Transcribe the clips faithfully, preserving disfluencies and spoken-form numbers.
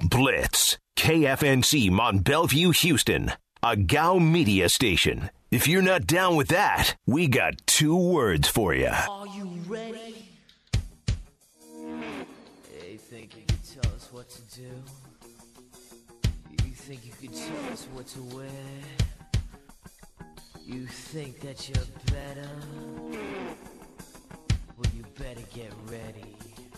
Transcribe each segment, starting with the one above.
Blitz. K F N C Mont Bellevue, Houston. A G A U media station. If you're not down with that, we got two words for you. Are you ready? Hey, think you could tell us what to do? You think you could tell us what to wear? You think that you're better? Well, you better get ready.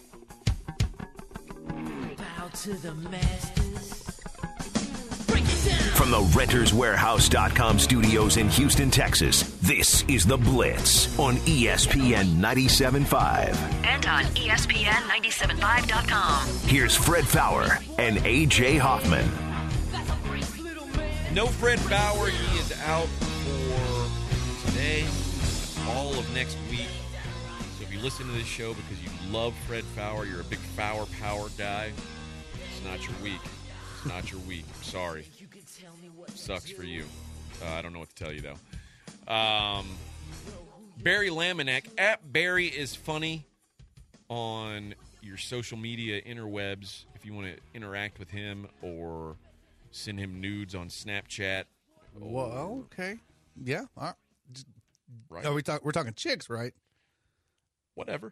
Bow to the masters. Break it down! From the Renters Warehouse dot com studios in Houston, Texas, this is The Blitz on E S P N ninety-seven point five. And on E S P N ninety-seven point five dot com. Here's Fred Faour and A J Hoffman. No Fred Faour. He is out for today, all of next week. So if you listen to this show because you love Fred Faour, you're a big Faour Power guy, it's not your week. It's not your week. I'm sorry. Sucks for you. Uh, I don't know what to tell you, though. Um, Barry Laminack, at Barry is funny on your social media interwebs if you want to interact with him or send him nudes on Snapchat. Well, okay. Yeah. All right. Right. Are we talk, we're talking chicks, right? Whatever.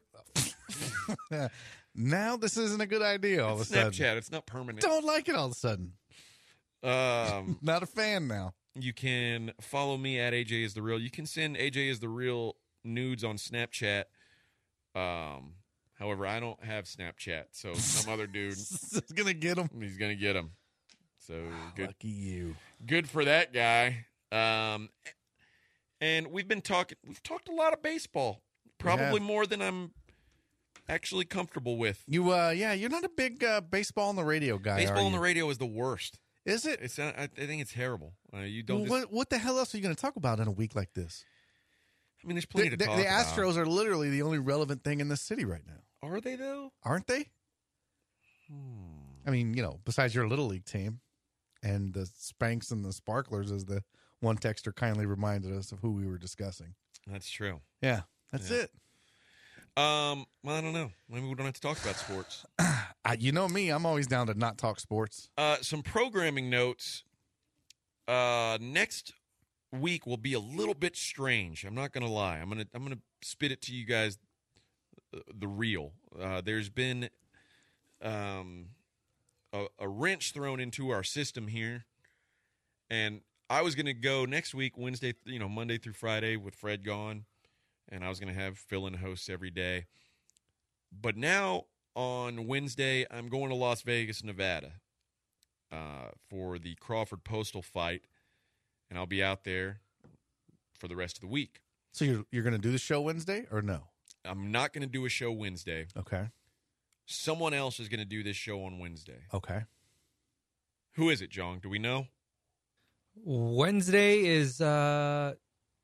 Now this isn't a good idea all It's of a sudden. Snapchat. It's not permanent. Don't like it all of a sudden. Um, Not a fan now. You can follow me at A J is the real. You can send A J is the real nudes on Snapchat. Um, however, I don't have Snapchat, so some other dude He's gonna get them. he's gonna get them. So good, Lucky you. good for that guy. Um, and we've been talking. We've talked a lot of baseball, probably have. more than I'm actually comfortable with. You, uh, yeah, you're not a big uh, baseball on the radio guy. Baseball are on the you? radio is the worst. Is it? It's. I, I think it's terrible. Uh, you don't. Well, just, what, what the hell else are you going to talk about in a week like this? I mean, there's plenty The, to the, talk the about. Astros are literally the only relevant thing in this city right now, Are they though? aren't they? Hmm. I mean, you know, besides your little league team and the Spanks and the Sparklers, as the one texter kindly reminded us of who we were discussing. That's true. Yeah, that's Yeah. it. Um, well, I don't know. Maybe we don't have to talk about sports. I, you know me, I'm always down to not talk sports. Uh, some programming notes. Uh, next week will be a little bit strange. I'm not gonna lie. I'm gonna I'm gonna spit it to you guys, uh, the real. Uh, there's been um a, a wrench thrown into our system here, and I was gonna go next week, Wednesday, you know, Monday through Friday with Fred gone, and I was gonna have fill-in hosts every day. But now on Wednesday, I'm going to Las Vegas, Nevada. Uh, for the Crawford Postal fight, and I'll be out there for the rest of the week. So you're you're going to do the show Wednesday or no? I'm not going to do a show Wednesday. Okay. Someone else is going to do this show on Wednesday. Okay. Who is it, John? Do we know? Wednesday is uh,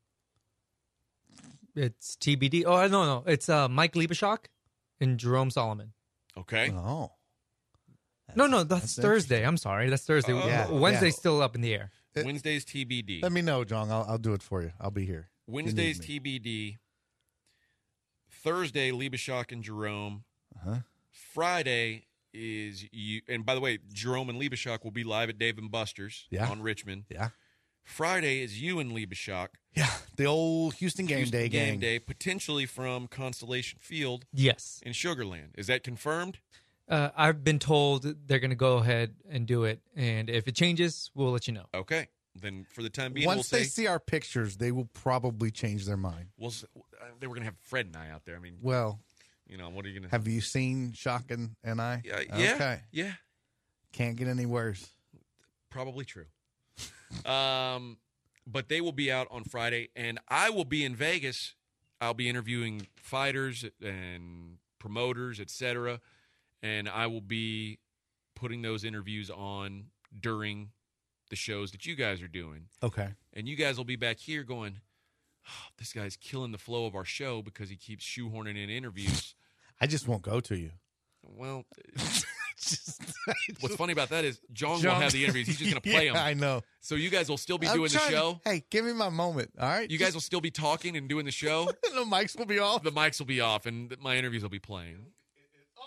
it's T B D. Oh no, no, it's uh Mike Liebeshock and Jerome Solomon. Okay. Oh. No, no, that's, that's Thursday. I'm sorry, that's Thursday. Oh. Yeah, Wednesday's yeah. still up in the air. It- Wednesday's T B D. Let me know, John. I'll, I'll do it for you. I'll be here. if you need Wednesday's me. T B D. Thursday, Liebeshock and Jerome. Uh-huh. Friday is you. And by the way, Jerome and Liebeshock will be live at Dave and Buster's Yeah. on Richmond. Yeah. Friday is you and Liebeshock. Yeah. The old Houston Game Houston Day game gang. day, potentially from Constellation Field Yes, in Sugarland. Is that confirmed? uh, I've been told they're going to go ahead and do it, and if it changes, we'll let you know. Okay. Then for the time being, Once we'll they say see our pictures, they will probably change their mind. we'll. s- uh, They were going to have Fred and I out there. I mean, Well, you know, what are you going to? have you seen Shock and, and I? Yeah, yeah, Okay. yeah. Can't get any worse. Probably true. um, but they will be out on Friday, and I will be in Vegas. I'll be interviewing fighters and promoters, et cetera, and I will be putting those interviews on during the shows that you guys are doing. Okay. And you guys will be back here going, oh, this guy's killing the flow of our show because he keeps shoehorning in interviews. I just won't go to you. Well, Just- what's funny about that is John, John- will have the interviews. He's just going to play Yeah, them. I know. So you guys will still be I'm doing the trying to- show. Hey, give me my moment, all right? You guys will still be talking and doing the show. the mics will be off. The mics will be off, and my interviews will be playing.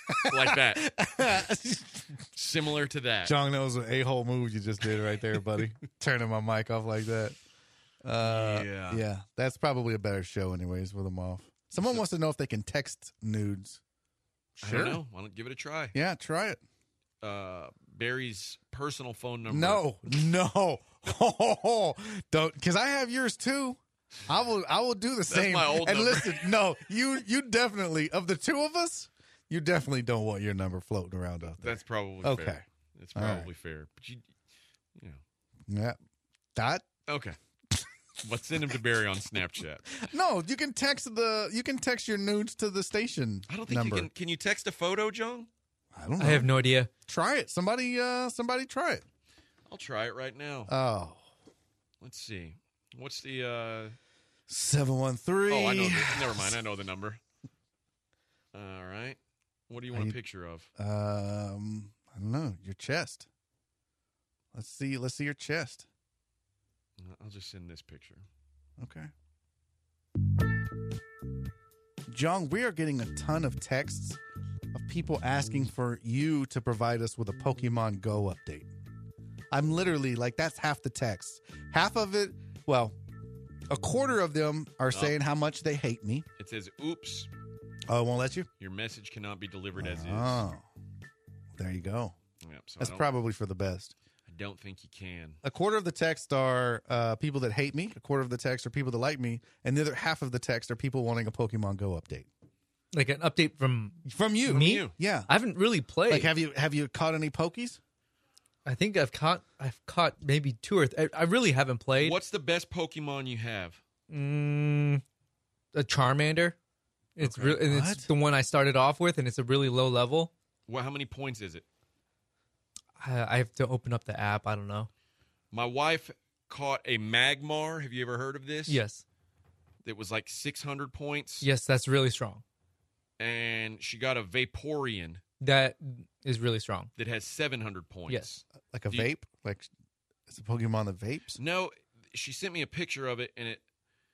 like that. Similar to that. John knows what a-hole move you just did right there, buddy. Turning my mic off like that. Uh, Yeah. Yeah, that's probably a better show anyways with them off. Someone wants to know if they can text nudes. I don't know. Why don't give it a try? Yeah, try it. Uh, Barry's personal phone number. No, no. Don't, because I have yours too. I will I will do the same. my old and number. listen, no, you you definitely, of the two of us, you definitely don't want your number floating around out there. That's probably Okay. fair. That's All probably right. fair. But you, you know. Yeah. That? Okay. Let's send him to Barry on Snapchat. No, you can text the you can text your nudes to the station I don't think number. you can. Can you text a photo, John? I don't know. I have no idea. Try it. Somebody uh somebody try it. I'll try it right now. Oh. Let's see. What's the? uh seven one three. Oh, I know. The, never mind. I know the number. All right. What do you want I- a picture of? Um, I don't know. Your chest. Let's see. Let's see your chest. I'll just send this picture. Okay. John, we are getting a ton of texts of people asking for you to provide us with a Pokemon Go update. I'm literally like, that's half the text. Half of it, well, a quarter of them are saying how much they hate me. It says, "Oops, Oh, it won't let you? your message cannot be delivered as is." Oh, there you go. Yep, so That's I don't, probably for the best. I don't think you can. A quarter of the text are uh, people that hate me. A quarter of the text are people that like me. And the other half of the text are people wanting a Pokemon Go update. Like an update from From you. me. you. Yeah. I haven't really played. Like, have you have you caught any Pokies? I think I've caught I've caught maybe two or th- I, I really haven't played. What's the best Pokemon you have? Mm, a Charmander. It's Okay. real, and What? it's the one I started off with, and it's a really low level. Well, how many points is it? I, I have to open up the app. I don't know. My wife caught a Magmar. Have you ever heard of this? Yes, It was like six hundred points. yes, that's really strong. And she got a Vaporeon That is really strong. that has seven hundred points. Yes. Like a Do you- vape? Like, it's a Pokemon that vapes? No, she sent me a picture of it, and it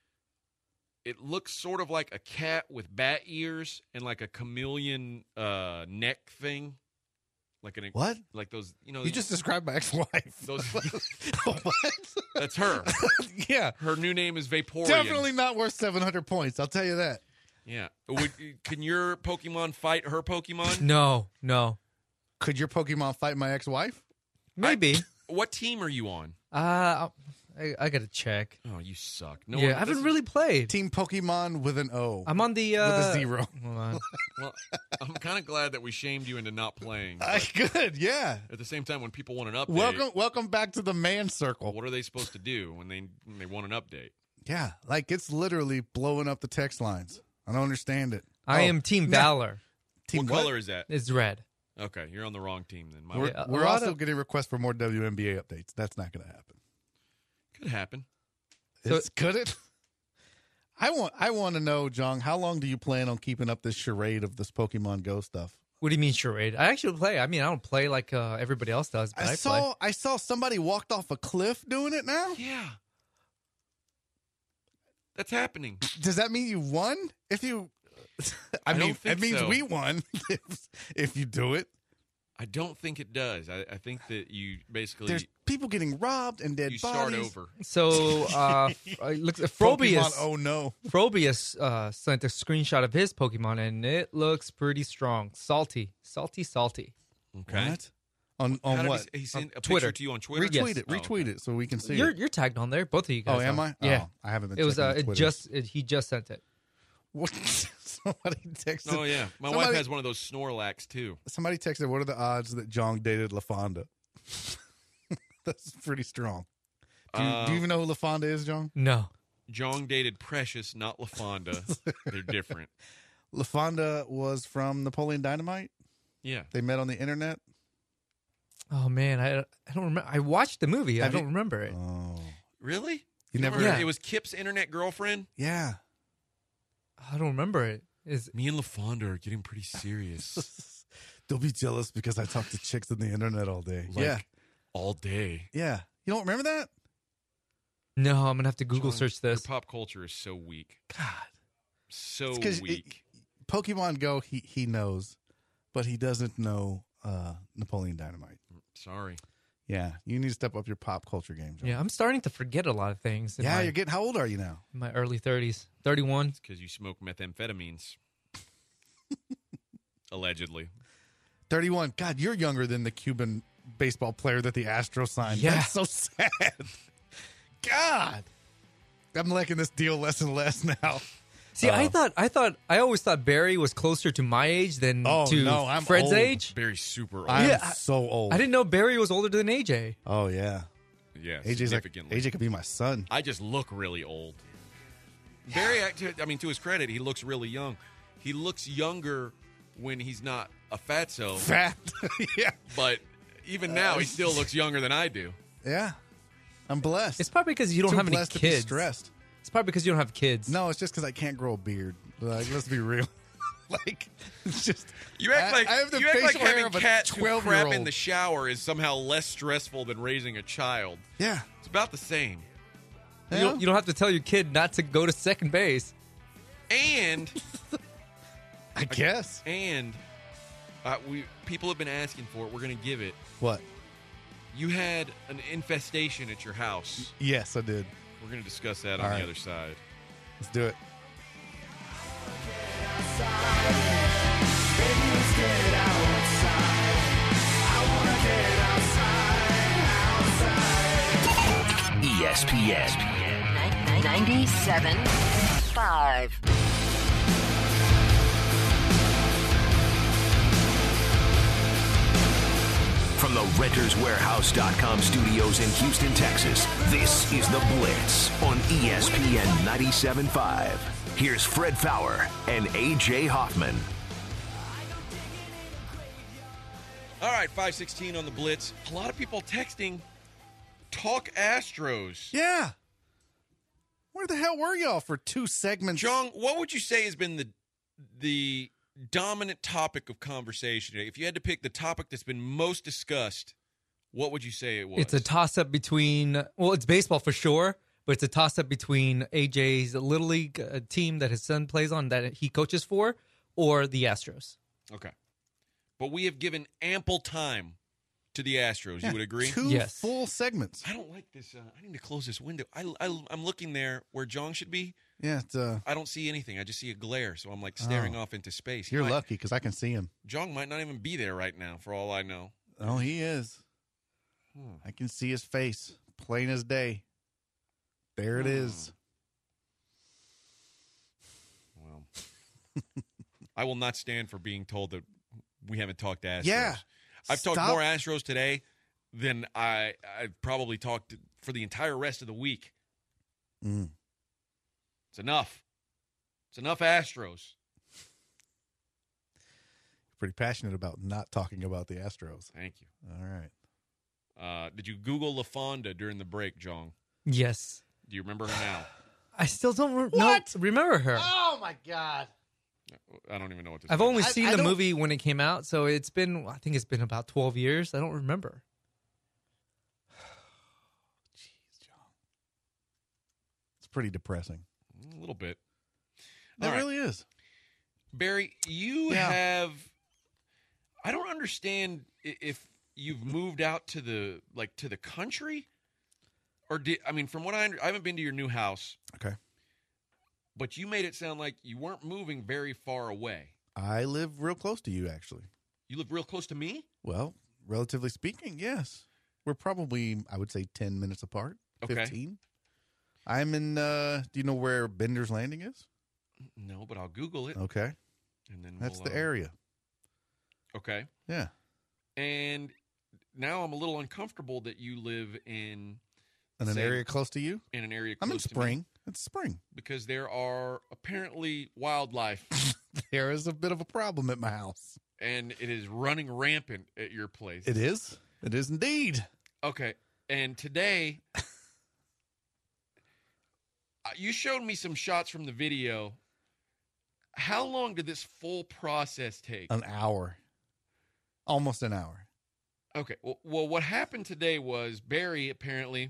it looks sort of like a cat with bat ears and like a chameleon uh, neck thing, like an What? like those. You know, You just described my ex-wife. those. What? That's her. Yeah. Her new name is Vaporeon. Definitely not worth seven hundred points. I'll tell you that. Yeah. Would, can your Pokemon fight her Pokemon? No, no, Could your Pokemon fight my ex-wife? maybe. What team are you on? uh, I, I gotta check. Oh, you suck. No yeah, one, I haven't this- really played. Team Pokemon with an O. I'm on the uh, with a zero. Hold on. Well, I'm kind of glad that we shamed you into not playing. I but good, yeah. at the same time, when people want an update, Welcome, welcome back to the man circle. what are they supposed to do when they when they want an update? Yeah, like it's literally blowing up the text lines. I don't understand it. I Oh, am Team no. Valor. Team what color is that? It's red. Okay, you're on the wrong team then. My We're, Yeah, a we're lot also of- getting requests for more W N B A updates. That's not going to happen. could happen. So- It's, could it? I want. I want to know, John. How long do you plan on keeping up this charade of this Pokemon Go stuff? What do you mean charade? I actually play. I mean, I don't play like uh, everybody else does, but I, I play. saw. I saw somebody walked off a cliff doing it. Now, Yeah, that's happening. does that mean you won? If you, I, I mean, don't think it means so. we won. if, if you do it, I don't think it does. I, I think that you basically there's people getting robbed and dead you bodies. start over. So, uh, it looks Pokemon, Frobius. oh no! Frobius uh, sent a screenshot of his Pokemon, and it looks pretty strong. Salty, salty, salty. Okay. What? On How on did he what? s- He, sent a Twitter. picture to you on Twitter. Retweet Yes. it. Oh, Retweet okay. it so we can see You're it. you're tagged on there, both of you guys. Oh, am are. I? Yeah. Oh, I haven't been. It was. checking Uh, the it Twitters. just. It, he just sent it. What? Somebody texted. Oh yeah, my somebody, wife has one of those Snorlax too. Somebody texted. What are the odds that John dated LaFonda? That's pretty strong. Do you, Uh, do you even know who LaFonda is, John? No. Jong dated Precious, not LaFonda. They're different. LaFonda was from Napoleon Dynamite. Yeah. They met on the internet. Oh man, I I don't remember. I watched the movie. Have I don't you- remember it. Oh, Really? you never? Yeah. It was Kip's internet girlfriend. Yeah. I don't remember it. Is Me and LaFonda are getting pretty serious. Don't be jealous because I talk to chicks on the internet all day. Like, yeah. all day. Yeah. You don't remember that? no? I'm gonna have to Google John, search this. Your pop culture is so weak. God. So It's 'cause weak. it- Pokemon Go, he he knows. but he doesn't know uh, Napoleon Dynamite. Sorry. Yeah, you need to step up your pop culture game, John. Yeah, I'm starting to forget a lot of things. In Yeah, my, you're getting. How old are you now? in my early thirties, thirty-one. It's because you smoke methamphetamines. Allegedly. thirty-one. God, you're younger than the Cuban baseball player that the Astros signed. Yeah. That's so sad. God, I'm liking this deal less and less now. See, I Uh, thought, I thought, I always thought Barry was closer to my age than Oh, to no, I'm Fred's old. age. Barry's super old. I'm Yeah, I- so old. I didn't know Barry was older than A J. Oh yeah, yeah, A J's like significantly. A J could be my son. I just look really old. Barry, act- I mean, to his credit, he looks really young. He looks younger when he's not a fatso, Fat. yeah, but even now, he still looks younger than I do. yeah. I'm blessed. It's probably because you don't Too have any blessed to be kids. stressed. It's probably because you don't have kids. No, it's just because I can't grow a beard. Like, let's be real. like, it's just You act I- like I have the you act like facial hair having of a cats who crap in twelve-year-old. the shower is somehow less stressful than raising a child. Yeah. It's about the same. You, don't, you don't have to tell your kid not to go to second base. And I guess. and uh, we people have been asking for it. We're going to give it. What? You had an infestation at your house. Yes, I did. We're going to discuss that All on right. the other side. Let's do it. E S P N. ninety-seven point five. From the Renters Warehouse dot com studios in Houston, Texas, this is The Blitz on E S P N ninety-seven point five. Here's Fred Fowler and A J Hoffman. All right, five sixteen on the Blitz. A lot of people texting, talk Astros. Yeah. Where the hell were y'all for two segments? Jong, what would you say has been the the dominant topic of conversation today? If you had to pick the topic that's been most discussed, what would you say it was? It's a toss-up between, well, it's baseball for sure, but it's a toss-up between A J's Little League uh, team that his son plays on, that he coaches for, or the Astros. Okay. But we have given ample time to the Astros. Yeah, You would agree? Two Yes. full segments. I don't like this. Uh, I need to close this window. I, I, I'm looking there where Jong should be. Yeah, it's, uh, I don't see anything. I just see a glare, so I'm like staring Oh. off into space. He you're might- lucky because I can see him. Jong might not even be there right now, for all I know. Oh, he is. Hmm. I can see his face, plain as day. There it is. Well, I will not stand for being told that we haven't talked to Astros. Yeah. I've talked Stop. more Astros today than I I've probably talked for the entire rest of the week. Mm. It's enough. It's enough Astros. Pretty passionate about not talking about the Astros. Thank you. All right. Uh, did you Google LaFonda during the break, Jong? Yes. Do you remember her now? I still don't re- What? no, remember her. Oh, my God. I don't even know what this I've is. only I- seen I the don't- movie when it came out, so it's been, I think it's been about twelve years. I don't remember. Jeez, John. It's pretty depressing. A little bit. It All right. really is. Barry, you Yeah. have. I don't understand i- if you've moved out to the like to the country, or did I mean from what I under, I haven't been to your new house, Okay. but you made it sound like you weren't moving very far away. I live real close to you, actually. You live real close to me. Well, relatively speaking, yes. We're probably, I would say, ten minutes apart. Okay. fifteen. I'm in, uh, do you know where Bender's Landing is? No, but I'll Google it, Okay. and then That's we'll, the uh, area. Okay, Yeah. and now I'm a little uncomfortable that you live in In an Same. area close to you? in an area I'm in close to me Spring. It's Spring. because there are apparently wildlife. There is a bit of a problem at my house. And it is running rampant at your place. It is. It is indeed. Okay. And today, uh, you showed me some shots from the video. How long did this full process take? An hour. Almost an hour. Okay. Well, well, what happened today was Barry apparently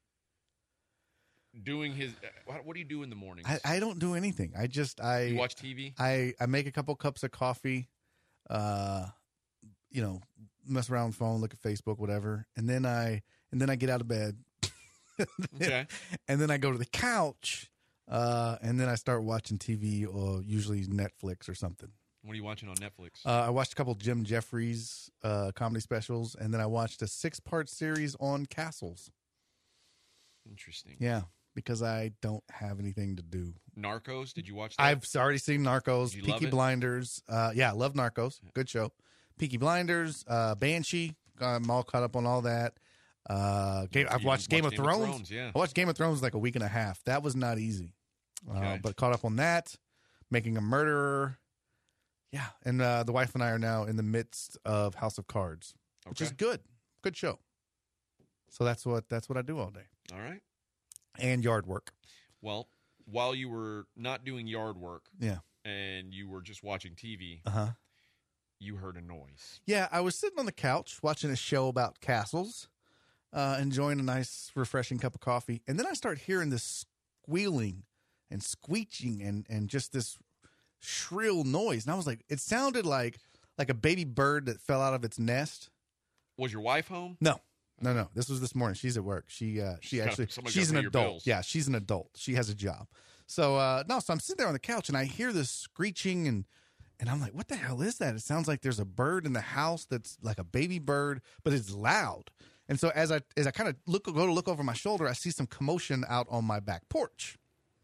doing his. Uh, what, what do you do in the mornings? I, I don't do anything. I just, I you watch T V? I, I make a couple cups of coffee. uh, you know, mess around on the phone, look at Facebook, whatever, and then I and then I get out of bed, Okay. and then I go to the couch, uh, and then I start watching T V or usually Netflix or something. What are you watching on Netflix? Uh, I watched a couple Jim Jeffries uh, comedy specials, and then I watched a six-part series on castles. Interesting. Yeah, because I don't have anything to do. Narcos, did you watch that? I've already seen Narcos, Did you love Peaky it? Blinders. Uh, yeah, I love Narcos. Good show. Peaky Blinders, uh, Banshee. I'm all caught up on all that. Uh, Game, I've You watched Game, of, Thrones. Thrones, yeah. I watched Game of Thrones like a week and a half. That was not easy, uh, Okay. but caught up on that. Making a Murderer. Yeah, and uh, the wife and I are now in the midst of House of Cards, which is Okay. good. Good show. So that's what that's what I do all day, All right. and yard work. Well, while you were not doing yard work Yeah. and you were just watching T V, Uh huh. you heard a noise. Yeah, I was sitting on the couch watching a show about castles, uh, enjoying a nice, refreshing cup of coffee, and then I start hearing this squealing and screeching and and just this shrill noise, and I was like, it sounded like like a baby bird that fell out of its nest. Was your wife home? No, no, no. This was this morning. She's at work. She uh, she She's gotta- actually somebody's she's an gotta pay your adult. bills. Yeah, she's an adult. She has a job. So uh, no, so I'm sitting there on the couch and I hear this screeching and and I'm like, what the hell is that? It sounds like there's a bird in the house that's like a baby bird, but it's loud. And so as I as I kind of look go to look over my shoulder, I see some commotion out on my back porch.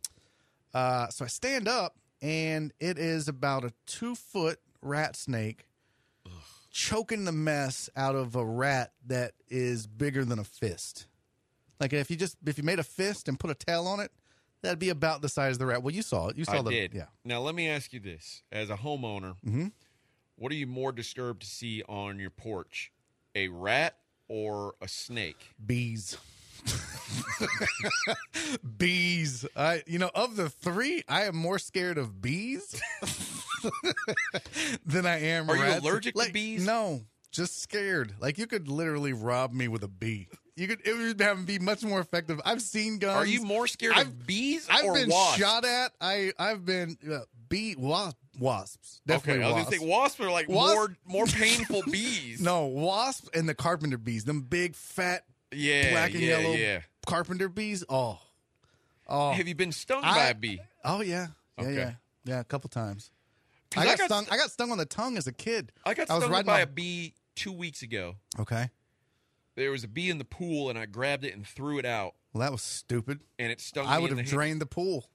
Uh, so I stand up and it is about a two foot rat snake choking the mess out of a rat that is bigger than a fist. Like if you just if you made a fist and put a tail on it, that'd be about the size of the rat. Well, you saw it. You saw I the did. yeah. Now, let me ask you this. As a homeowner, Mhm. what are you more disturbed to see on your porch? A rat or a snake? Bees. Bees. I you know, of the three, I am more scared of bees than I am Are you rats. allergic to Like, bees? No, just scared. Like you could literally rob me with a bee. You could it would have be much more effective. I've seen guns. Are you more scared I've- of bees I've or been wasps? shot at. I I've been uh, bee wasp, wasps. Definitely Okay, I was wasps. going to say wasps are like Wasp- more more painful bees. No, wasps and the carpenter bees. Them big fat Yeah, black and yeah, yellow yeah. carpenter bees. Oh, oh, Have you been stung I- by a bee? oh yeah, yeah, Okay. yeah, yeah. A couple times. 'Cause I got, I got stung. st- I got stung on the tongue as a kid. I got I was stung riding by my- a bee two weeks ago. Okay. There was a bee in the pool, and I grabbed it and threw it out, Well, that was stupid. and it stung I me would in have the hand. drained the pool.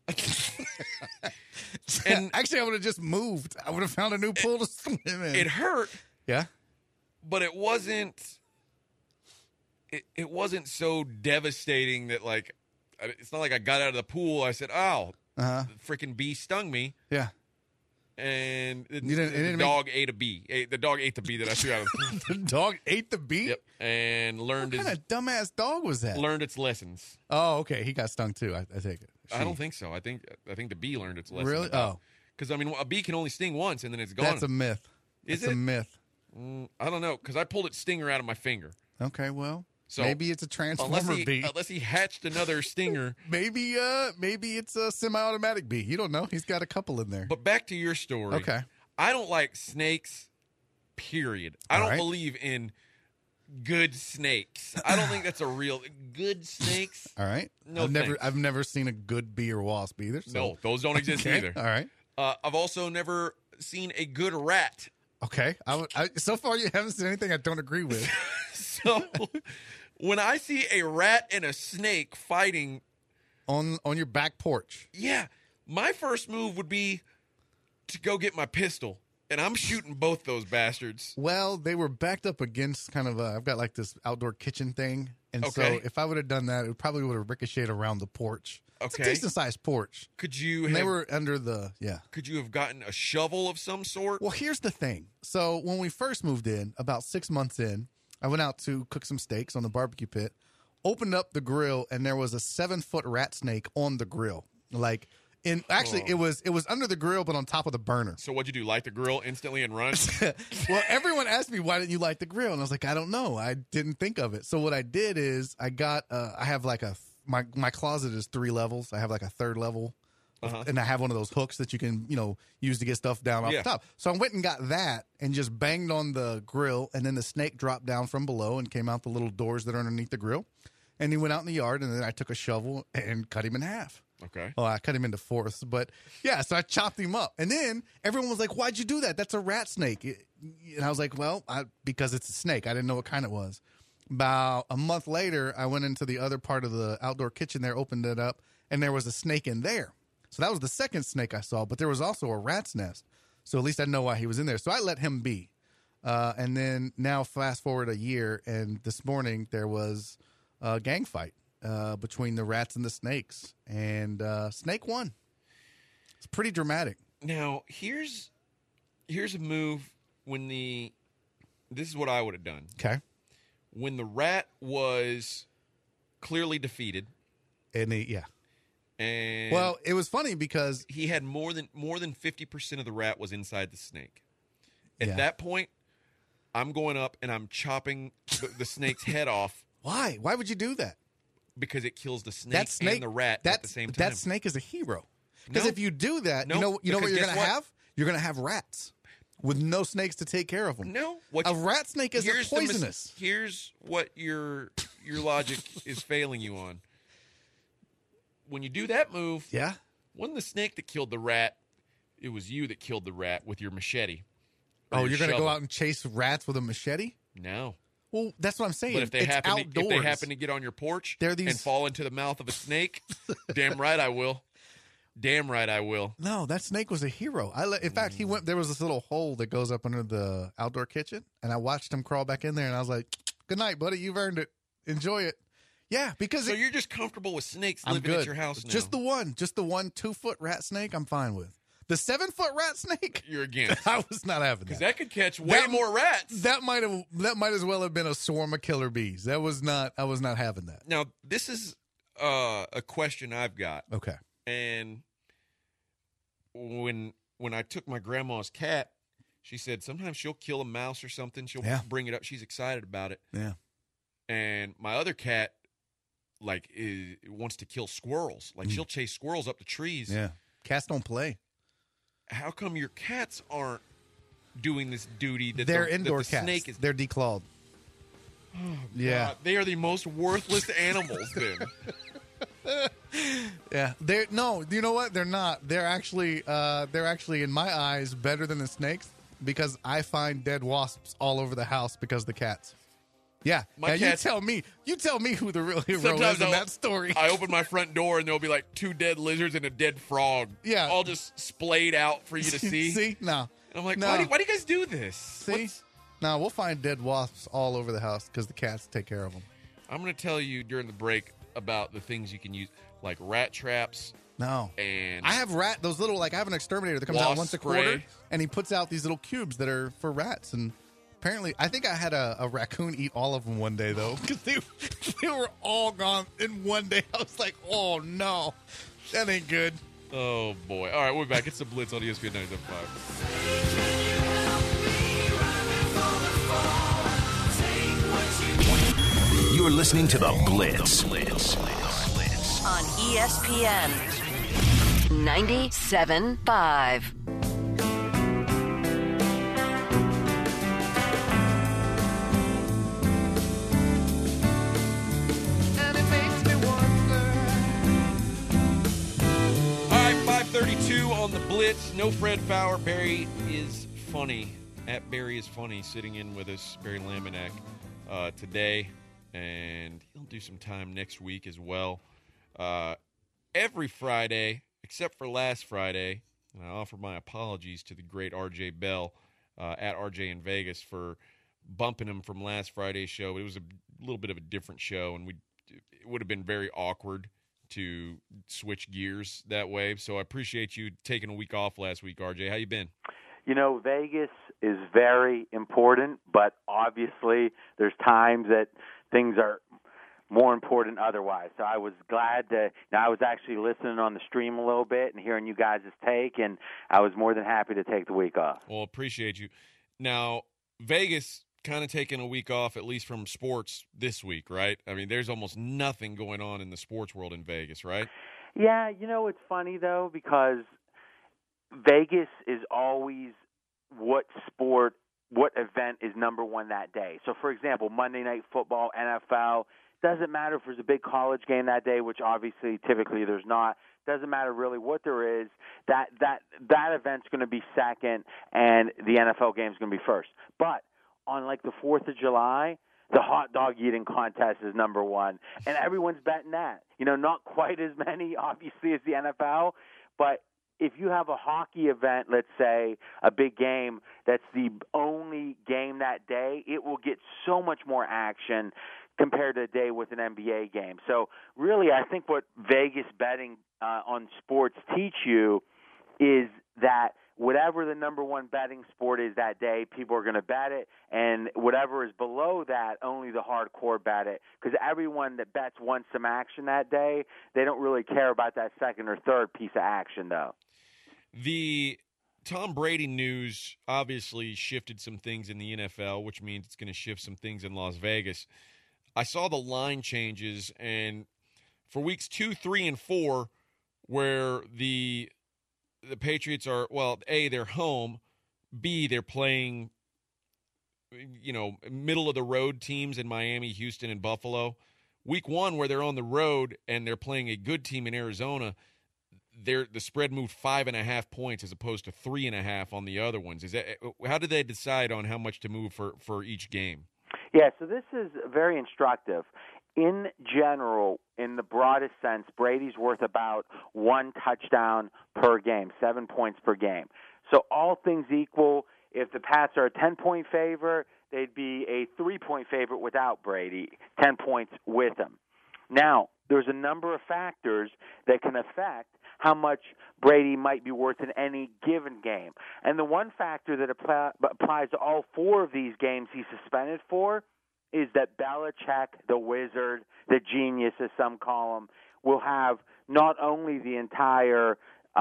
And- and actually, I would have just moved. I would have found a new pool to swim in. It hurt, yeah. but it wasn't. It it wasn't so devastating that like, I- it's not like I got out of the pool. I said, "Oh, Uh huh. the freaking bee stung me," Yeah. and it, You didn't- it the didn't make- dog ate a bee. Ate, the dog ate the bee that I threw out of the pool. The dog ate the bee. Yep, and learned What kind his, of dumbass dog was that? learned its lessons. Oh, okay. He got stung too. I, I take it. I She- don't think so. I think I think the bee learned its lesson. Really? Oh, because I mean, a bee can only sting once, and then it's gone. that's a myth. Is That's it? a myth. Mm, I don't know, because I pulled its stinger out of my finger. Okay, well, So maybe it's a Unless transformer he, bee. unless he hatched another stinger. Maybe, uh, maybe it's a semi-automatic bee. You don't know. He's got a couple in there. But back to your story. Okay. I don't like snakes, period. I All don't right. believe in good snakes. I don't think that's a real good snakes. All right. No I've never, thanks. I've never seen a good bee or wasp either. So. No, those don't exist Okay. either. All right. Uh, I've also never seen a good rat. Okay. I, would- I, so far, you haven't seen anything I don't agree with. So when I see a rat and a snake fighting, on on your back porch. yeah, my first move would be to go get my pistol, and I'm shooting both those bastards. Well, they were backed up against kind of. A, I've got like this outdoor kitchen thing, and so Okay. if I would have done that, it probably would have ricocheted around the porch. It's a Okay. decent sized porch. Could you And have, they were under the yeah. could you have gotten a shovel of some sort? Well, here's the thing. So when we first moved in, about six months in, I went out to cook some steaks on the barbecue pit, opened up the grill, and there was a seven foot rat snake on the grill. Like in actually, Oh. it was it was under the grill, but on top of the burner. So what'd you do? Light the grill instantly and run? Well, everyone asked me why didn't you light the grill, and I was like, I don't know, I didn't think of it. So what I did is I got uh, I have like a my my closet is three levels. I have like a third level Uh-huh. and I have one of those hooks that you can, you know, use to get stuff down off Yeah. the top. So I went and got that and just banged on the grill, and then the snake dropped down from below and came out the little doors that are underneath the grill. And he went out in the yard, and then I took a shovel and cut him in half. Okay. Oh, I cut him into fourths, but yeah, so I chopped him up. And then everyone was like, "Why'd you do that? That's a rat snake." And I was like, "Well, I, because it's a snake. I didn't know what kind it was." About a month later, I went into the other part of the outdoor kitchen there, opened it up, and there was a snake in there. So that was the second snake I saw, but there was also a rat's nest. So at least I know why he was in there. So I let him be. Uh, and then now fast forward a year, and this morning there was a gang fight uh, between the rats and the snakes, and uh, Snake won. It's pretty dramatic. Now, here's here's a move when the this is what I would have done. Okay. When the rat was clearly defeated And he, yeah. and Well, it was funny because he had more than more than fifty percent of the rat was inside the snake. At Yeah. that point, I'm going up and I'm chopping the, the snake's head off why? Why would you do that? because it kills the snake, That snake, and the rat that, at the same time. That snake is a hero. Because No. if you do that, No, you know, you know what because you're guess going to what? have? You're going to have rats with no snakes to take care of them. No, what A you- rat snake is here's the mis- poisonous. here's what your your logic is failing you on. When you do that move, Yeah. wasn't the snake that killed the rat. It was you that killed the rat with your machete. or Oh, your you're going to go shovel. out and chase rats with a machete? No. Well, that's what I'm saying. But if they it's happen to, outdoors. if they happen to get on your porch They're these- and fall into the mouth of a snake, damn right I will. Damn right I will. No, that snake was a hero. I let, in fact, he went. There was this little hole that goes up under the outdoor kitchen, and I watched him crawl back in there, and I was like, "Good night, buddy. You've earned it. Enjoy it." Yeah, because So it, you're just comfortable with snakes I'm living good. at your house now. Just the one, just the one two foot rat snake. I'm fine with the seven foot rat snake. You're against. I was not having Because that. that could catch way That- more rats. That might have. That might as well have been a swarm of killer bees. That was not. I was not having that. Now, this is uh, a question I've got. Okay. And when when I took my grandma's cat, she said sometimes she'll kill a mouse or something. She'll Yeah. bring it up. She's excited about it. Yeah. And my other cat, like, is, wants to kill squirrels. Like, she'll chase squirrels up the trees. Mm. Yeah. Cats don't play. How come your cats aren't doing this duty that They're the, indoor that the cats. snake is? They're declawed. yeah. God, they are the most worthless animals. Then Yeah, they're no. You know what? They're not. They're actually, uh, they're actually in my eyes better than the snakes because I find dead wasps all over the house because of the cats. Yeah, My now you cats- tell me. You tell me who the real hero Sometimes is in I'll- that story. I open my front door and there'll be like two dead lizards and a dead frog. Yeah. all just splayed out for you to see. See, no, And I'm like, no. why, do, why do you guys do this? See, What's- no, we'll find dead wasps all over the house because the cats take care of them. I'm going to tell you during the break about the things you can use, like rat traps No, and I have rat. Those little like I have an exterminator that comes out Wasp once a spray. quarter, and he puts out these little cubes that are for rats. And apparently, I think I had a, a raccoon eat all of them one day though, because they they were all gone in one day. I was like, oh no, that ain't good. Oh boy! All right, we're back. It's the Blitz on E S P N ninety-seven point five. You're listening to The Blitz. On E S P N ninety-seven point five. All right, five thirty-two on the Blitz. No Fred Fowler. Barry is funny. At Barry is funny, sitting in with us, Barry Laminack, uh, today, and he'll do some time next week as well. Uh, every Friday, except for last Friday, and I offer my apologies to the great R J Bell uh, at R J in Vegas for bumping him from last Friday's show. It was a little bit of a different show, and we it would have been very awkward to switch gears that way. So I appreciate you taking a week off last week, R J. How you been? You know, Vegas is very important, but obviously there's times that things are more important otherwise. So I was glad to – I was actually listening on the stream a little bit and hearing you guys' take, and I was more than happy to take the week off. Well, appreciate you. Now, Vegas kind of taking a week off, at least from sports this week, right? I mean, there's almost nothing going on in the sports world in Vegas, right? Yeah, you know, it's funny, though, because Vegas is always what sport, what event is number one that day. So, for example, Monday Night Football, N F L, doesn't matter if there's a big college game that day, which obviously typically there's not. Doesn't matter really what there is. That that that event's going to be second, and the N F L game's going to be first. But on like the Fourth of July, the hot dog eating contest is number one, and everyone's betting that. You know, not quite as many obviously as the N F L, but if you have a hockey event, let's say a big game that's the only game that day, it will get so much more action compared to a day with an N B A game. So really, I think what Vegas betting uh, on sports teach you is that whatever the number one betting sport is that day, people are going to bet it, and whatever is below that, only the hardcore bet it. Because everyone that bets wants some action that day. They don't really care about that second or third piece of action, though. The Tom Brady news obviously shifted some things in the N F L, which means it's going to shift some things in Las Vegas. I saw the line changes, and for weeks two, three, and four, where the the Patriots are, well, A, they're home, B, they're playing, you know, middle-of-the-road teams in Miami, Houston, and Buffalo. Week one, where they're on the road and they're playing a good team in Arizona, they're, the spread moved five and a half points as opposed to three and a half on the other ones. Is that, how did they decide on how much to move for, for each game? Yeah, so this is very instructive. In general, in the broadest sense, Brady's worth about one touchdown per game, seven points per game. So all things equal, if the Pats are a ten-point favorite, they'd be a three-point favorite without Brady, ten points with him. Now, there's a number of factors that can affect how much Brady might be worth in any given game. And the one factor that apply, applies to all four of these games he's suspended for is that Belichick, the wizard, the genius, as some call him, will have not only the entire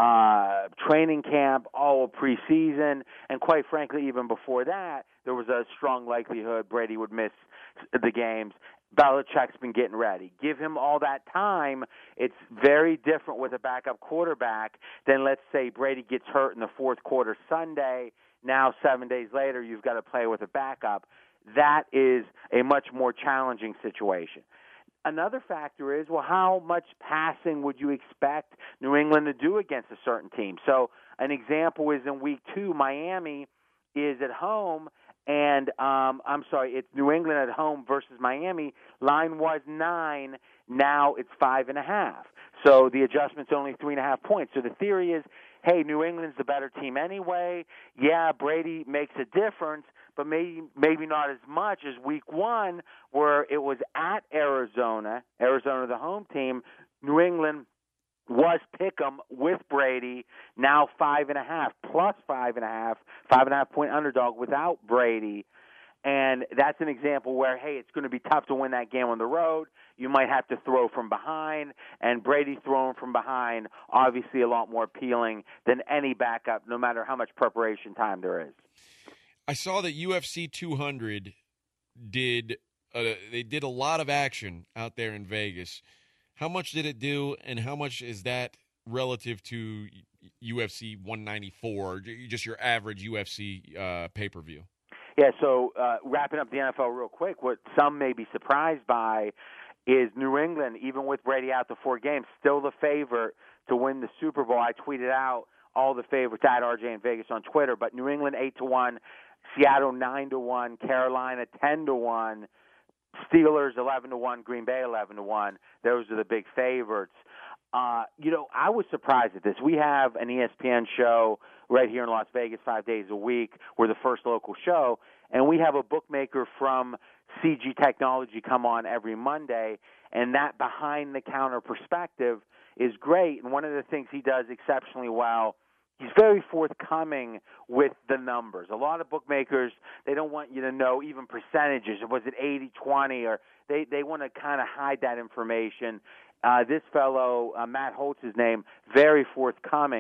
uh, training camp, all of preseason, and quite frankly, even before that, there was a strong likelihood Brady would miss the games. Belichick's been getting ready. Give him all that time. It's very different with a backup quarterback than, let's say, Brady gets hurt in the fourth quarter Sunday. Now, seven days later, you've got to play with a backup. That is a much more challenging situation. Another factor is, well, how much passing would you expect New England to do against a certain team? So an example is in week two, Miami is at home, and um, I'm sorry, it's New England at home versus Miami. Line was nine. Now it's five and a half. So the adjustment's only three and a half points. So the theory is, hey, New England's the better team anyway. Yeah, Brady makes a difference, but maybe maybe not as much as week one, where it was at Arizona, Arizona the home team. New England was pick'em with Brady, now five and a half, plus five and a half, five and a half point underdog without Brady. And that's an example where, hey, it's going to be tough to win that game on the road. You might have to throw from behind, and Brady throwing from behind, obviously a lot more appealing than any backup, no matter how much preparation time there is. I saw that U F C two hundred did uh, they did a lot of action out there in Vegas. How much did it do, and how much is that relative to U F C one ninety-four, just your average U F C uh, pay-per-view? Yeah, so uh, wrapping up the N F L real quick, what some may be surprised by is New England, even with Brady out the four games, still the favorite to win the Super Bowl. I tweeted out all the favorites at R J in Vegas on Twitter, but New England eight to one, Seattle nine to one, Carolina ten to one, Steelers eleven to one, Green Bay eleven to one. Those are the big favorites. Uh, you know, I was surprised at this. We have an E S P N show right here in Las Vegas five days a week. We're the first local show, and we have a bookmaker from C G Technology come on every Monday, and that behind-the-counter perspective is great. And one of the things he does exceptionally well, he's very forthcoming with the numbers. A lot of bookmakers, they don't want you to know even percentages. Was it eighty twenty? Or they, they want to kind of hide that information. Uh, this fellow, uh, Matt Holt's his name, very forthcoming.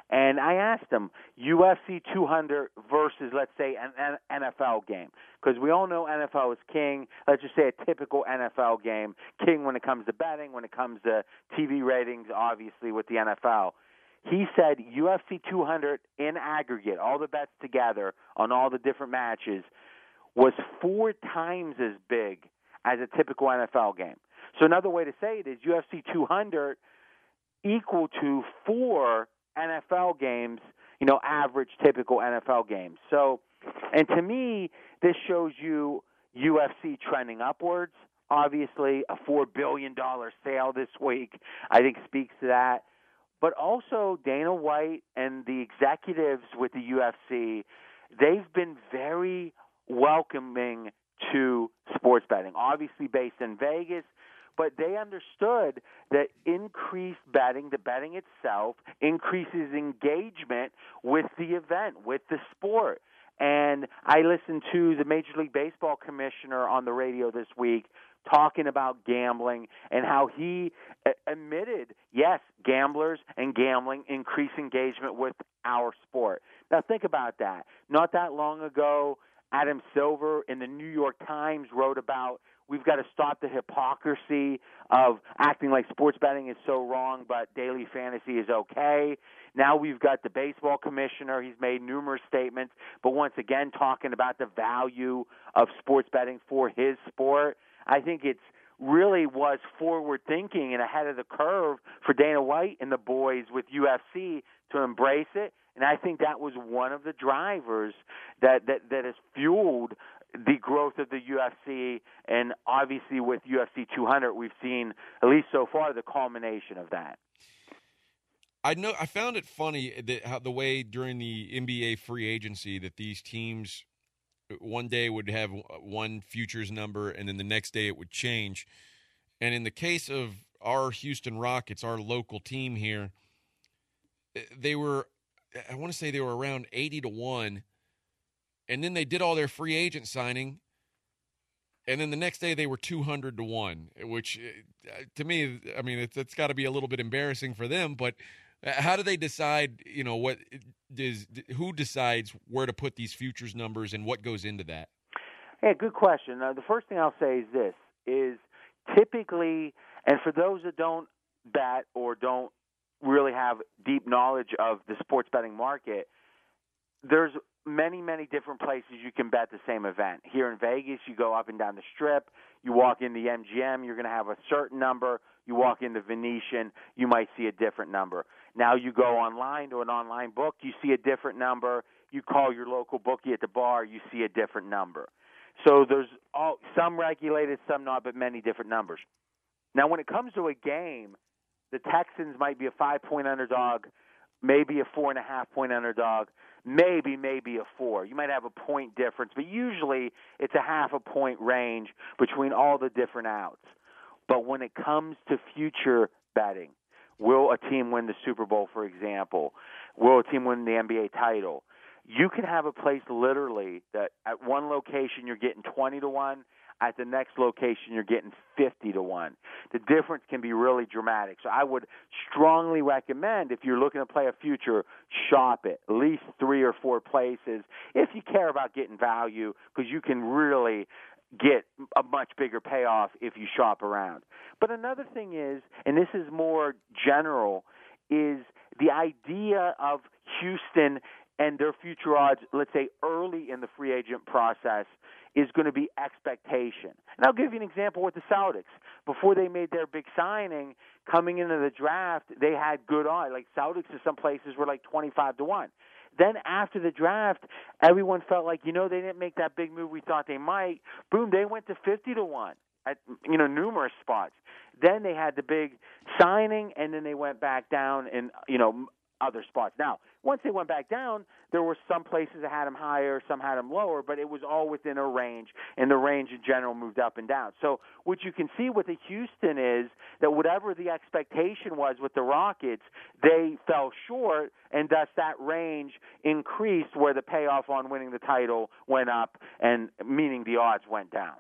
And I asked him, U F C two hundred versus, let's say, an N F L game. Because we all know N F L is king. Let's just say a typical N F L game. King when it comes to betting, when it comes to T V ratings, obviously, with the N F L. He said U F C two hundred in aggregate, all the bets together on all the different matches, was four times as big as a typical N F L game. So another way to say it is U F C two hundred equal to four N F L games, you know, average typical N F L games. So, and to me, this shows you U F C trending upwards. Obviously, a four billion dollars sale this week, I think, speaks to that. But also, Dana White and the executives with the U F C, they've been very welcoming to sports betting, obviously based in Vegas. But they understood that increased betting, the betting itself, increases engagement with the event, with the sport. And I listened to the Major League Baseball commissioner on the radio this week talking about gambling and how he admitted, yes, gamblers and gambling increase engagement with our sport. Now think about that. Not that long ago, Adam Silver in the New York Times wrote about we've got to stop the hypocrisy of acting like sports betting is so wrong, but daily fantasy is okay. Now we've got the baseball commissioner. He's made numerous statements, but once again talking about the value of sports betting for his sport. I think it's really was forward thinking and ahead of the curve for Dana White and the boys with U F C to embrace it. And I think that was one of the drivers that, that, that has fueled the growth of the U F C, and obviously with U F C two hundred, we've seen, at least so far, the culmination of that. I know. I found it funny that how the way during the N B A free agency that these teams one day would have one futures number, and then the next day it would change. And in the case of our Houston Rockets, our local team here, they were, I want to say they were around eighty to one. And then they did all their free agent signing, and then the next day they were two hundred to one, which uh, to me, I mean, it's, it's got to be a little bit embarrassing for them. But how do they decide, you know, what does, who decides where to put these futures numbers and what goes into that? Yeah, good question. Uh, the first thing I'll say is this, is typically, and for those that don't bet or don't really have deep knowledge of the sports betting market, there's many, many different places you can bet the same event. Here in Vegas, you go up and down the Strip. You walk in the M G M, you're going to have a certain number. You walk in the Venetian, you might see a different number. Now you go online to an online book, you see a different number. You call your local bookie at the bar, you see a different number. So there's all, some regulated, some not, but many different numbers. Now when it comes to a game, the Texans might be a five-point underdog, maybe a four-and-a-half-point underdog, maybe, maybe a four. You might have a point difference, but usually it's a half a point range between all the different outs. But when it comes to future betting, will a team win the Super Bowl, for example? Will a team win the N B A title? You can have a place literally that at one location you're getting twenty to one, at the next location you're getting fifty to one. The difference can be really dramatic. So I would strongly recommend, if you're looking to play a future, shop it, at least three or four places if you care about getting value, because you can really get a much bigger payoff if you shop around. But another thing is, and this is more general, is the idea of Houston and their future odds, let's say early in the free agent process, is going to be expectation. And I'll give you an example with the Celtics. Before they made their big signing, coming into the draft, they had good odds. Like Celtics in some places were like twenty-five to one. Then after the draft, everyone felt like, you know, they didn't make that big move we thought they might. Boom, they went to fifty to one at, you know, numerous spots. Then they had the big signing, and then they went back down in, you know, other spots. Now, once they went back down, there were some places that had them higher, some had them lower, but it was all within a range, and the range in general moved up and down. So what you can see with the Houston is that whatever the expectation was with the Rockets, they fell short, and thus that range increased where the payoff on winning the title went up, and meaning the odds went down.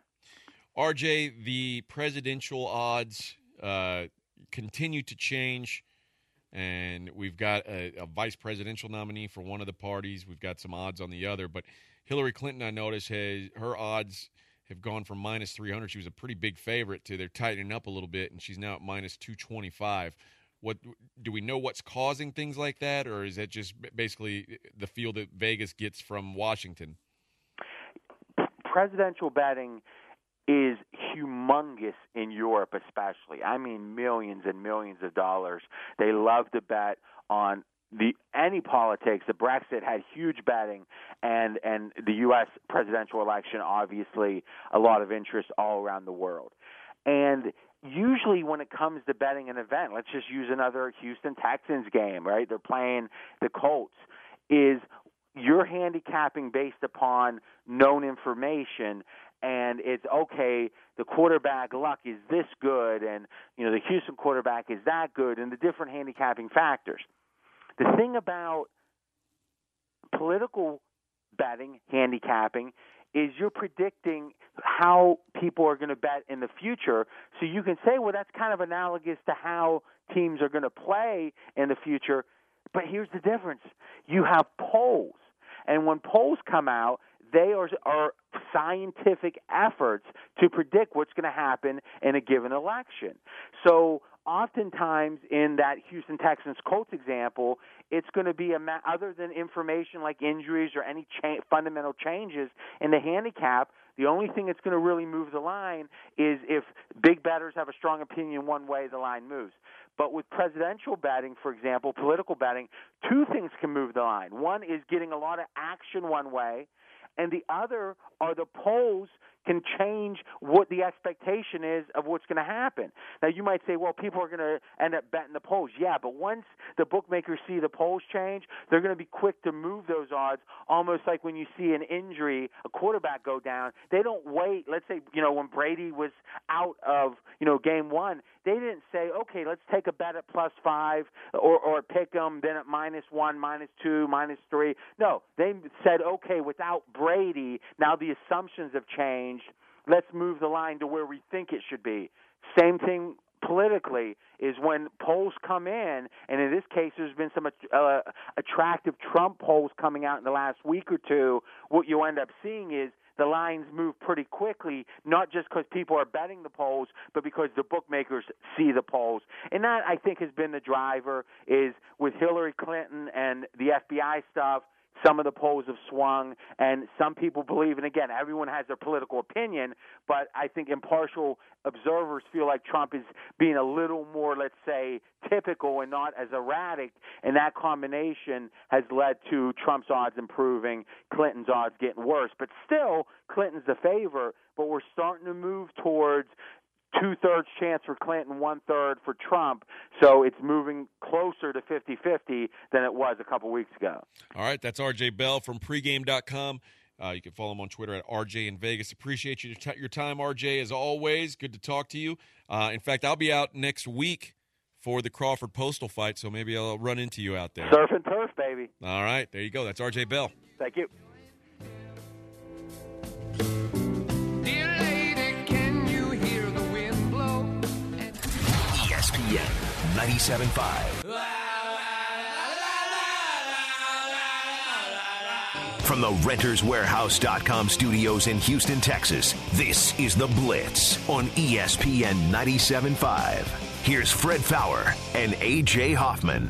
R J, the presidential odds uh, continue to change. and we've got a, a vice presidential nominee for one of the parties. We've got some odds on the other, but Hillary Clinton, I noticed, has her odds have gone from minus three hundred. She was a pretty big favorite to they're tightening up a little bit, and she's now at minus two twenty-five. What do we know what's causing things like that, or is that just basically the feel that Vegas gets from Washington? Presidential betting is humongous in Europe, especially. I mean, millions and millions of dollars. They love to bet on the any politics. The Brexit had huge betting, and and the U S presidential election, obviously, a lot of interest all around the world. And usually when it comes to betting an event, let's just use another Houston Texans game, right? They're playing the Colts, is you're handicapping based upon known information, and it's, okay, the quarterback luck is this good, and, you know, the Houston quarterback is that good, and the different handicapping factors. The thing about political betting, handicapping, is you're predicting how people are going to bet in the future. So you can say, well, that's kind of analogous to how teams are going to play in the future. But here's the difference. You have polls. And when polls come out, they are, are scientific efforts to predict what's going to happen in a given election. So oftentimes in that Houston Texans Colts example, it's going to be a ma- other than information like injuries or any cha- fundamental changes in the handicap. The only thing that's going to really move the line is if big bettors have a strong opinion one way, the line moves. But with presidential betting, for example, political betting, two things can move the line. One is getting a lot of action one way, and the other are the polls can change what the expectation is of what's going to happen. Now, you might say, well, people are going to end up betting the polls. Yeah, but once the bookmakers see the polls change, they're going to be quick to move those odds, almost like when you see an injury, a quarterback go down. They don't wait. Let's say, you know, when Brady was out of, you know, game one, they didn't say, okay, let's take a bet at plus five or, or pick them, then at minus one, minus two, minus three. No, they said, okay, without Brady, now the assumptions have changed. Let's move the line to where we think it should be. Same thing politically is when polls come in, and in this case there's been some uh, attractive Trump polls coming out in the last week or two, what you end up seeing is the lines move pretty quickly, not just because people are betting the polls, but because the bookmakers see the polls. And that, I think, has been the driver, is with Hillary Clinton and the F B I stuff, some of the polls have swung, and some people believe, and again, everyone has their political opinion, but I think impartial observers feel like Trump is being a little more, let's say, typical and not as erratic, and that combination has led to Trump's odds improving, Clinton's odds getting worse. But still, Clinton's the favorite, but we're starting to move towards two-thirds chance for Clinton, one-third for Trump. So it's moving closer to fifty-fifty than it was a couple weeks ago. All right, that's R J Bell from pregame dot com. Uh, you can follow him on Twitter at R J in Vegas. Appreciate you t- your time, R J, as always. Good to talk to you. Uh, in fact, I'll be out next week for the Crawford Postal fight, so maybe I'll run into you out there. Surf and turf, baby. All right, there you go. That's R J Bell. Thank you. E S P N ninety-seven point five. From the Renters Warehouse dot com studios in Houston, Texas, this is The Blitz on E S P N ninety-seven point five. Here's Fred Faour and A J Hoffman.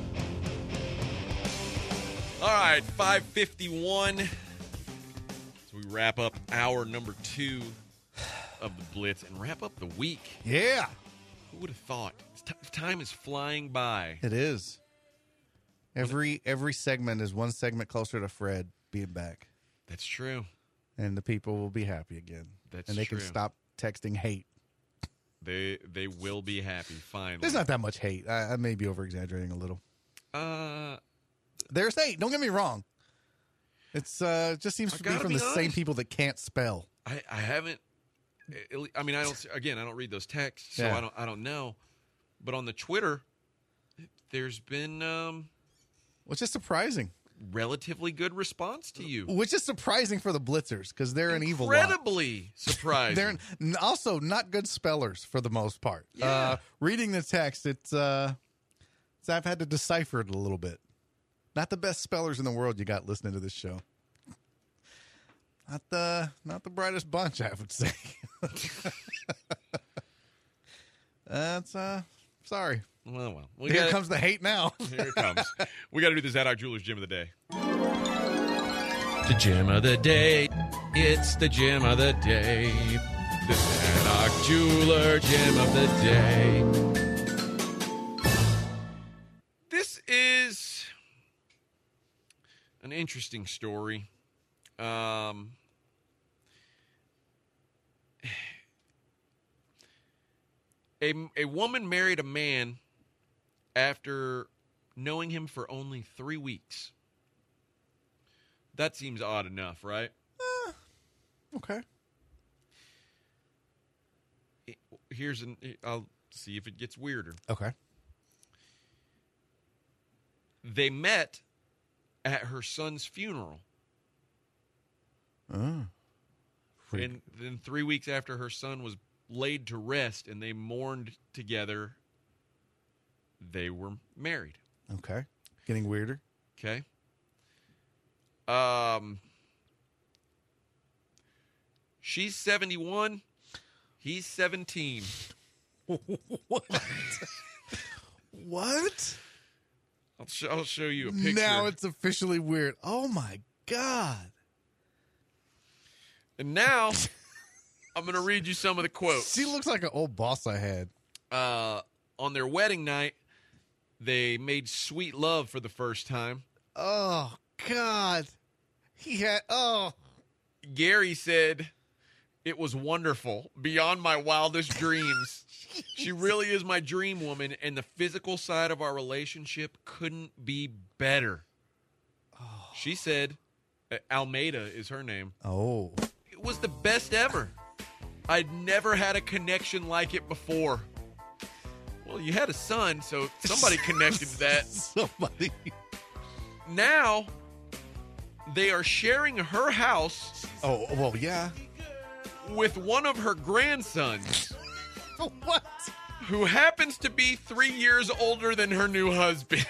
All right, five fifty-one. So we wrap up hour number two of The Blitz and wrap up the week. Yeah. Who would have thought? T- time is flying by. It is. Every every segment is one segment closer to Fred being back. That's true. And the people will be happy again. That's And they true. can stop texting hate. They they will be happy, finally. There's not that much hate. I, I may be over-exaggerating a little. Uh, There's hate. Don't get me wrong. It's uh, it just seems I to be gotta from be the same honest. people that can't spell. I, I haven't. I mean, I don't. Again, I don't read those texts, so Yeah. I don't. I don't know. But on the Twitter, there's been um, Which is surprising. relatively good response to you. Which is surprising for the Blitzers because they're an evil lot. Incredibly surprising. They're n- also not good spellers for the most part. Yeah. Uh, reading the text, it's uh, So I've had to decipher it a little bit. Not the best spellers in the world you got listening to this show. Not the not the brightest bunch, I would say. That's uh sorry. Well, well. We Here gotta, comes the hate now. Here it comes. We got to do the Zadok Jewelers Gym of the Day. The gym of the day. It's the gym of the day. The Zadok Jeweler Gym of the Day. This is an interesting story. Um, a, a woman married a man after knowing him for only three weeks. That seems odd enough, right? Uh, okay. Here's an. I'll see if it gets weirder. Okay. They met at her son's funeral. Oh. And then three weeks after her son was laid to rest and they mourned together, they were married. Okay. Getting weirder. Okay. Um, she's seventy-one. He's seventeen. What? What? I'll, sh- I'll show you a picture. Now it's officially weird. Oh, my God. And now I'm going to read you some of the quotes. She looks like an old boss I had. Uh, on their wedding night, they made sweet love for the first time. Oh, God. He had, oh. Gary said, "It was wonderful, beyond my wildest dreams. She really is my dream woman, and the physical side of our relationship couldn't be better." Oh. She said, uh, Almeida is her name. Oh. "It was the best ever. I'd never had a connection like it before." Well, you had a son, so somebody connected to that. Somebody. Now, they are sharing her house. Oh, well, yeah. With one of her grandsons. What? Who happens to be three years older than her new husband.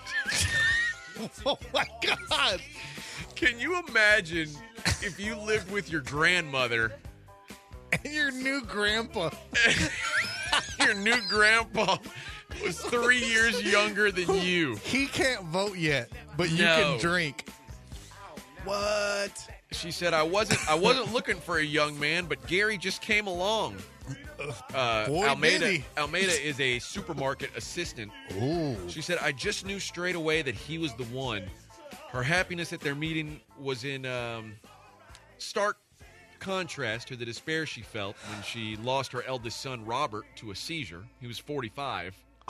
Oh, my God. Can you imagine if you lived with your grandmother and your new grandpa? Your new grandpa was three years younger than you. He can't vote yet, but you No. can drink. What? She said, I wasn't I wasn't looking for a young man, but Gary just came along. Uh, Boy, Almeida did he. Almeida is a supermarket assistant. Ooh. She said, I just knew straight away that he was the one. Her happiness at their meeting was in um, stark contrast to the despair she felt when she lost her eldest son, Robert, to a seizure. He was forty-five. Wow.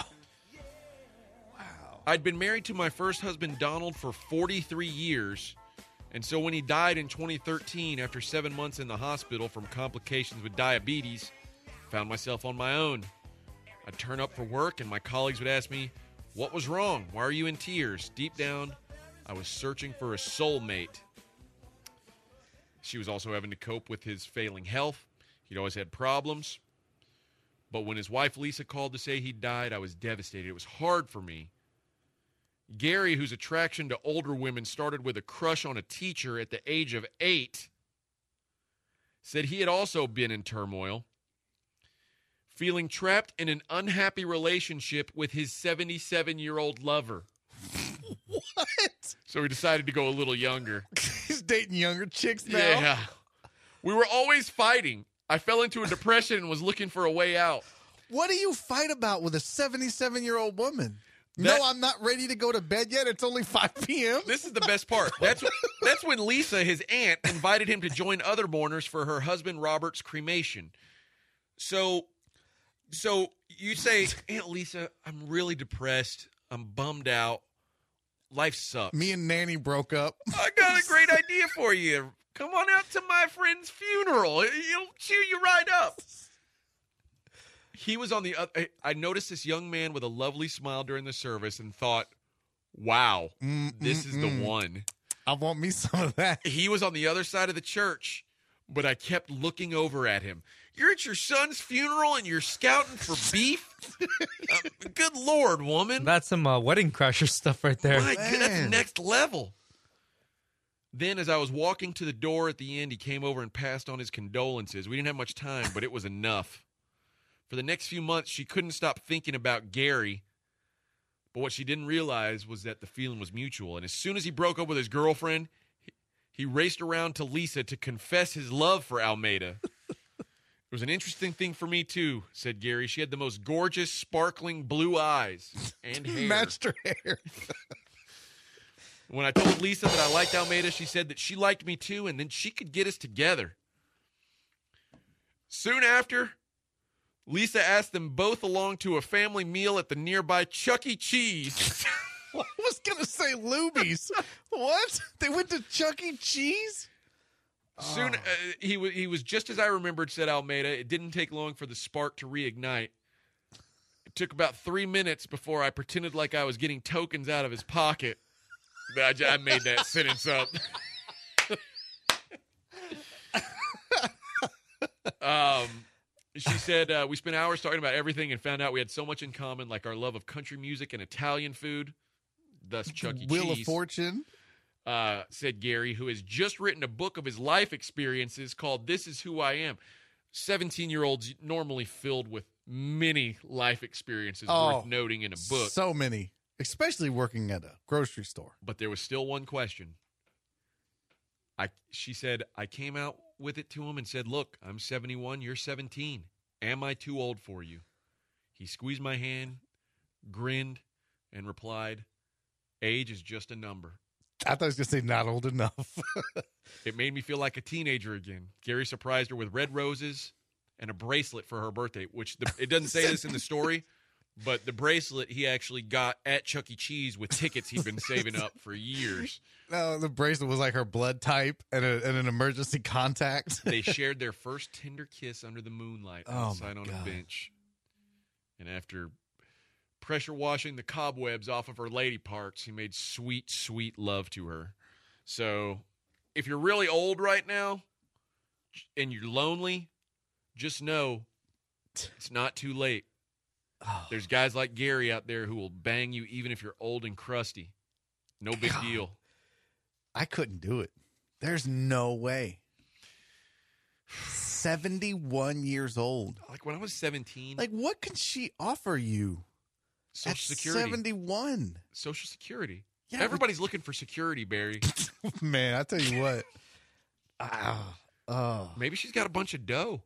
I'd been married to my first husband, Donald, for forty-three years. And so when he died in twenty thirteen, after seven months in the hospital from complications with diabetes, I found myself on my own. I'd turn up for work, and my colleagues would ask me, what was wrong? Why are you in tears? Deep down, I was searching for a soulmate. She was also having to cope with his failing health. He'd always had problems. But when his wife, Lisa, called to say he died, I was devastated. It was hard for me. Gary, whose attraction to older women started with a crush on a teacher at the age of eight, said he had also been in turmoil, feeling trapped in an unhappy relationship with his seventy-seven-year-old lover. What? So he decided to go a little younger. He's dating younger chicks now? Yeah. We were always fighting. I fell into a depression and was looking for a way out. What do you fight about with a seventy-seven-year-old woman? That- no, I'm not ready to go to bed yet. It's only five p.m. This is the best part. That's that's when Lisa, his aunt, invited him to join other mourners for her husband Robert's cremation. So, so you say, Aunt Lisa, I'm really depressed. I'm bummed out. Life sucks. Me and Nanny broke up. I got a great idea for you. Come on out to my friend's funeral. He'll cheer you right up. He was on the other. I noticed this young man with a lovely smile during the service and thought, wow, Mm, this mm, is the mm. one. I want me some of that. He was on the other side of the church, but I kept looking over at him. You're at your son's funeral and you're scouting for beef? uh, good Lord, woman. That's some uh, wedding crasher stuff right there. My God, that's next level. Then as I was walking to the door at the end, he came over and passed on his condolences. We didn't have much time, but it was enough. For the next few months, she couldn't stop thinking about Gary. But what she didn't realize was that the feeling was mutual. And as soon as he broke up with his girlfriend, he, he raced around to Lisa to confess his love for Almeida. It was an interesting thing for me, too, said Gary. She had the most gorgeous, sparkling blue eyes and hair. Matched her hair. When I told Lisa that I liked Almeida, she said that she liked me too, and then she could get us together. Soon after, Lisa asked them both along to a family meal at the nearby Chuck E. Cheese. I was going to say Luby's. What? They went to Chuck E. Cheese? Soon, uh, he, w- he was just as I remembered, said Almeida. It didn't take long for the spark to reignite. It took about three minutes before I pretended like I was getting tokens out of his pocket. I, I made that sentence up. um, she said, uh, we spent hours talking about everything and found out we had so much in common, like our love of country music and Italian food, thus Chuck E. Wheel Cheese. of Fortune. Uh, said Gary, who has just written a book of his life experiences called This Is Who I Am. seventeen-year-olds normally filled with many life experiences Oh, worth noting in a book. So many. Especially working at a grocery store. But there was still one question. I, she said, I came out with it to him and said, look, I'm seventy-one, you're seventeen. Am I too old for you? He squeezed my hand, grinned, and replied, age is just a number. I thought he was going to say not old enough. It made me feel like a teenager again. Gary surprised her with red roses and a bracelet for her birthday, which the, it doesn't say this in the story, but the bracelet he actually got at Chuck E. Cheese with tickets he'd been saving up for years. No, the bracelet was like her blood type and, a, and an emergency contact. They shared their first tender kiss under the moonlight Oh, outside my on God. a bench. And after pressure washing the cobwebs off of her lady parts, he made sweet, sweet love to her. So if you're really old right now and you're lonely, just know it's not too late. Oh, There's guys like Gary out there who will bang you even if you're old and crusty. No big God. deal. I couldn't do it. There's no way. seventy-one years old. Like when I was seventeen, Like, what can she offer you Social at Security. seventy-one? Social Security. Yeah, Everybody's looking for security, Barry. Man, I tell you what. Ah, oh. Maybe she's got a bunch of dough.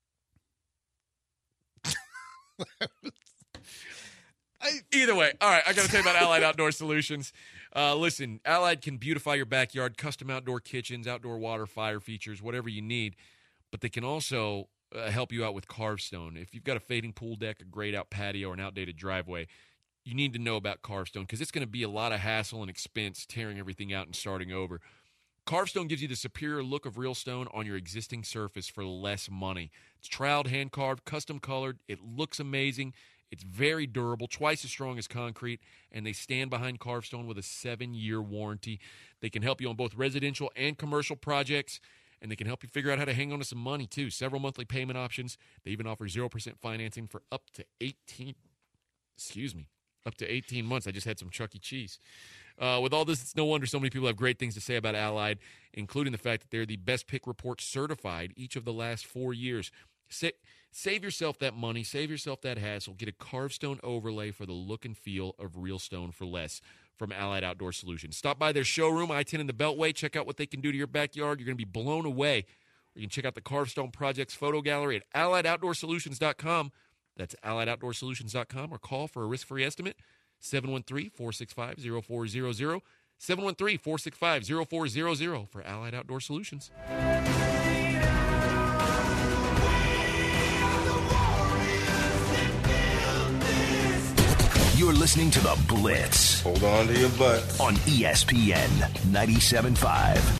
I, Either way, all right, I got to tell you about Allied Outdoor Solutions. Uh, listen, Allied can beautify your backyard, custom outdoor kitchens, outdoor water, fire features, whatever you need. But they can also uh, help you out with Carvestone. If you've got a fading pool deck, a grayed out patio, or an outdated driveway, you need to know about Carvestone because it's going to be a lot of hassle and expense tearing everything out and starting over. Carvestone gives you the superior look of real stone on your existing surface for less money. It's troweled, hand-carved, custom-colored. It looks amazing. It's very durable, twice as strong as concrete, and they stand behind Carvestone with a seven-year warranty. They can help you on both residential and commercial projects, and they can help you figure out how to hang on to some money, too. Several monthly payment options. They even offer zero percent financing for up to eighteen, excuse me, up to eighteen months. I just had some Chuck E. Cheese. Uh, with all this, it's no wonder so many people have great things to say about Allied, including the fact that they're the Best Pick Report certified each of the last four years. Sa- save yourself that money. Save yourself that hassle. Get a Carvestone overlay for the look and feel of real stone for less from Allied Outdoor Solutions. Stop by their showroom, I ten in the Beltway. Check out what they can do to your backyard. You're going to be blown away. Or you can check out the Carvestone Project's photo gallery at allied outdoor solutions dot com. That's allied outdoor solutions dot com, or call for a risk-free estimate, seven one three, four six five, zero four zero zero, seven one three, four six five, zero four zero zero for Allied Outdoor Solutions. You're listening to The Blitz Hold on to your butts. on E S P N ninety-seven point five.